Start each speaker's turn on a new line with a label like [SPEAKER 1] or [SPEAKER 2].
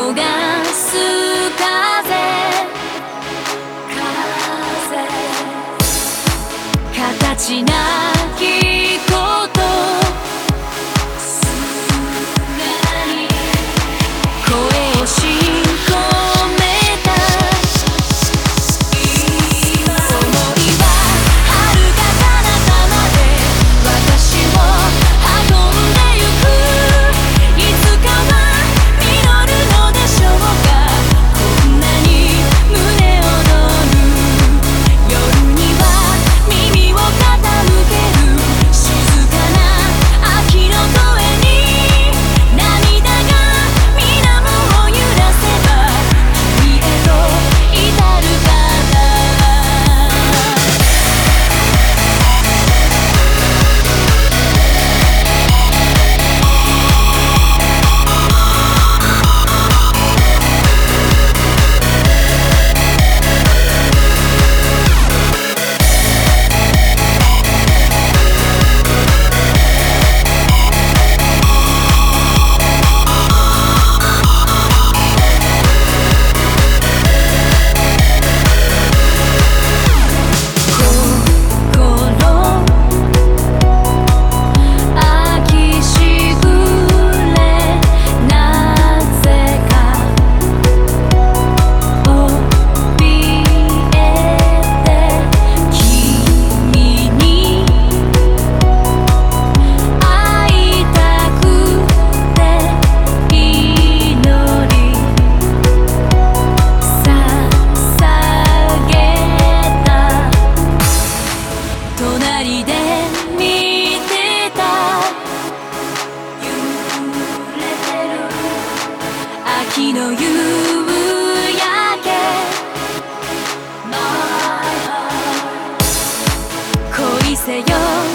[SPEAKER 1] 焦がす風形なきことすがに声を信じ込めた想いは遥か彼方まで私を運んでゆくいつかは実るのでしょうかこんなに胸躍る夜には耳を傾ける静かな秋の声に涙が水面を揺らせば君へと至るかな隣で見てた揺れてる秋の夕焼け My heart 恋せよ